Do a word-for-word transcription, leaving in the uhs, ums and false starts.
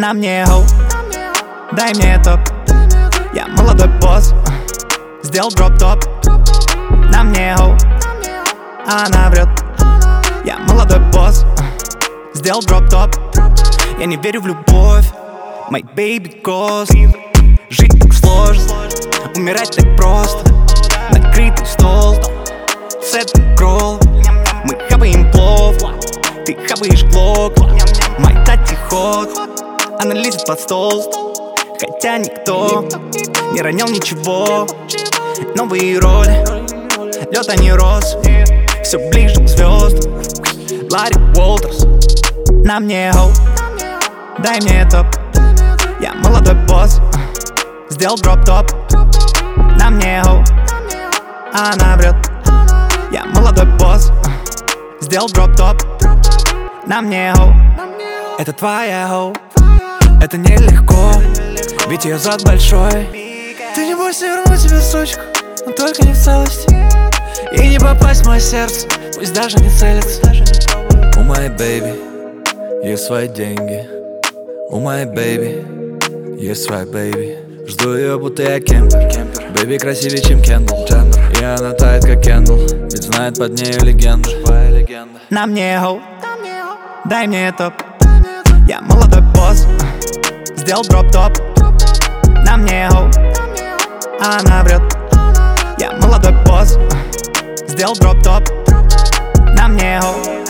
На мне хоу, дай мне топ. Я молодой босс, сделал дроп-топ. На мне хоу, она врет. Я молодой босс, сделал дроп-топ. Я не верю в любовь, my baby ghost. Жить так сложно, умирать так просто. Накрытый стол, сет кролл. Мы хапаем плов, ты хапаешь глок. Мой тати ход, она лезет под стол. Хотя никто не ронял ничего. Новые роли, лед, а не роз. Все ближе к звездам, Ларри Уолтерс. На мне хоу, дай мне топ. Я молодой босс, сделал дроп-топ. На мне хоу, она врет. Я молодой босс, сделал дроп-топ. На мне хоу, это твоя хоу. Это нелегко, ведь ее зад большой. Ты не бойся вернуть себе сучку, но только не в целости. И не попасть в мое сердце, пусть даже не целится. У моей бэйби есть свои деньги. У моей бэйби есть своя бэйби. Жду ее, будто я кемпер. Бэйби красивее, чем Кендалл Дженнер. И она тает, как Кендалл, ведь знает под нею легенда. На мне хоу, дай мне топ. Я молодой босс, сделал дроп-топ. На мне хоу, она врет. Я молодой босс, сделал дроп-топ. На мне хоу.